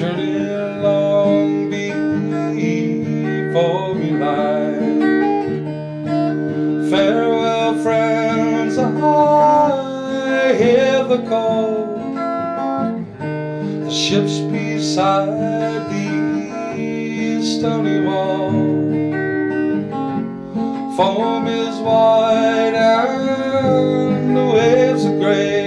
surely long before we lie. Farewell, friends, I hear the call. The ship's beside the stony wall. Foam is white and the waves are gray.